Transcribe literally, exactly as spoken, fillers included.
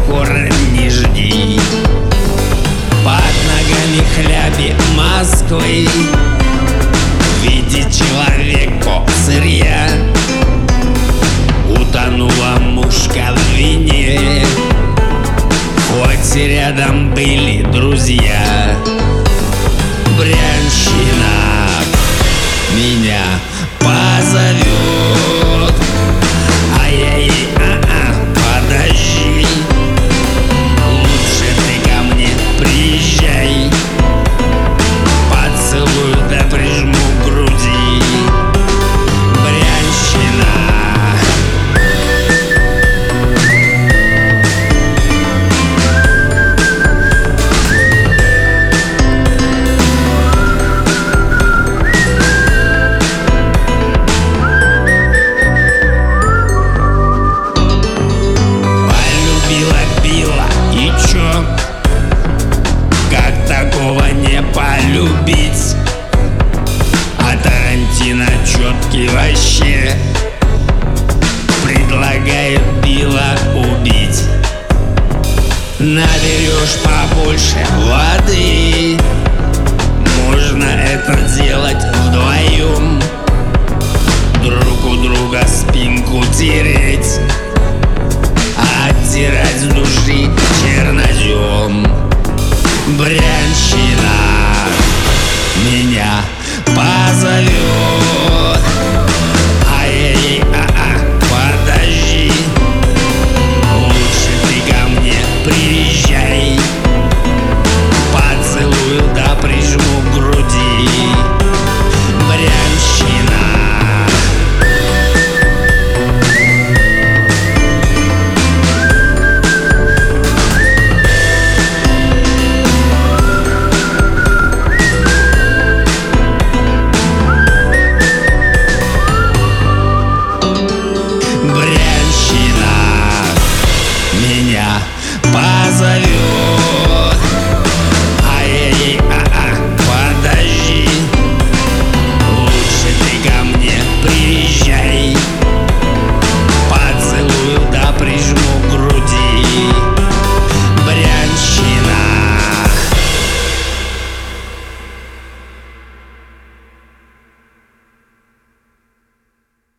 скоро не жди. Под ногами хляби Москвы в виде человека сырья утонула мушка в вине, хоть и рядом были друзья. Брянщина меня позовет, а я ей: а-а, подожди, лучше ты ко мне приезжай, поцелую да прижму к груди. Брянщина. Как такого не полюбить? А Тарантино четкий вообще предлагает Билла убить. Наберешь побольше